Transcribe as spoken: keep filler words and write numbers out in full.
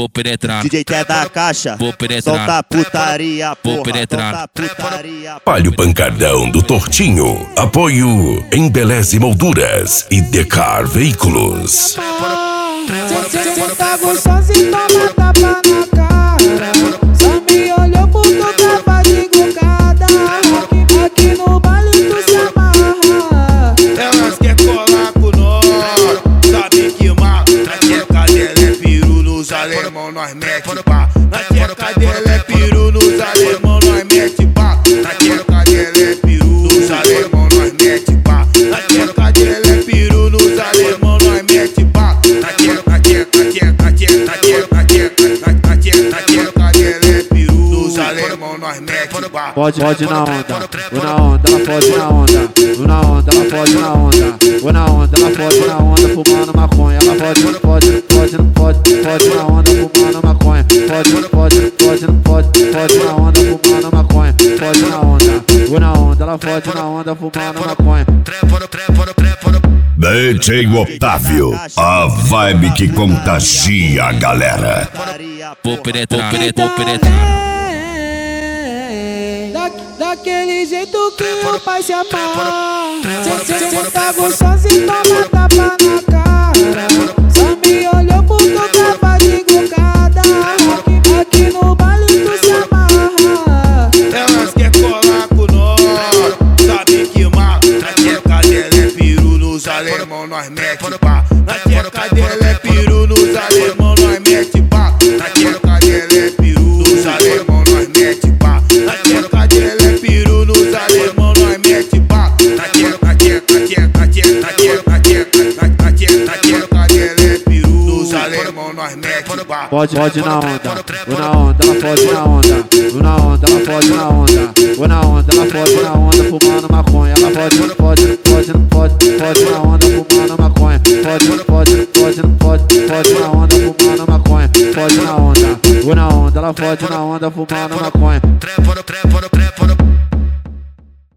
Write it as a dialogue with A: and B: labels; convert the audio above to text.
A: vou penetrar.
B: D J quer da caixa,
A: vou penetrar.
B: solta putaria, porra,
A: vou penetrar.
B: solta putaria.
C: Olha o pancadão do Tortinho. Apoio Embeleze Molduras e Decar Veículos.
D: Cê tá gostosa e toma tapa na cara. Só me olhou por tu tava de gongada. Aqui no baile tu se amarra.
E: Elas quer colar com nós, sabe que mal. Na tcheca dela é peru, nos alemão nós mete pá. Na tcheca dela é peru, nos alemão nós mete pá. Na tcheca dela é peru, nos alemão nós mete pá. Na tcheca dela é peru, nos alemão nós mete pá. Na tcheca, na tcheca, na tcheca, na tcheca, na tcheca, na tcheca, na tcheca, na tcheca dela é peru, nos alemão nós mete pá.
F: Pode, pode na onda, vou na onda, ela pode na onda, vou na onda, ela pode na onda, vou na onda, ela pode na onda, fumando maconha, ela pode, pode, pode, pode, pode na onda, fumando maconha, pode, pode, pode, pode, pode na onda, fumando maconha, pode na onda, vou na onda, ela pode na onda, fumando maconha.
C: D J Otávio, a vibe que contagia a galera.
A: Vou penetrar, vou penetrar.
D: Daquele jeito que o pai se amarra. Cê tá gostosa e toma tapa na cara. Só me olhou por tu tava de gongada. Aqui no baile tu se amarra.
E: Elas quer colar com nós, sabe que mal. Na tcheca dela é peru, nos alemão nós mete pá. Na tcheca dela é peru, nos alemão nós mete pá. Na tcheca dela é peru, nos alemão nós mete pá. Na tcheca dela é peru, nos alemão nós mete pá. Na tcheca, na tcheca, na tcheca, na tcheca, na tcheca, na tcheca, na tcheca dela é peru, nos alemão nós mete pá.
F: Pode, pode na onda, vou na onda, ela pode na onda, vou na onda, ela pode na onda, vou na onda, ela pode na onda, fumando maconha, ela pode, pode, pode, pode, pode na onda, fumando maconha, pode, pode, pode, pode, pode na onda, fumando maconha, pode na onda, vou na onda, ela pode na onda, fumando maconha.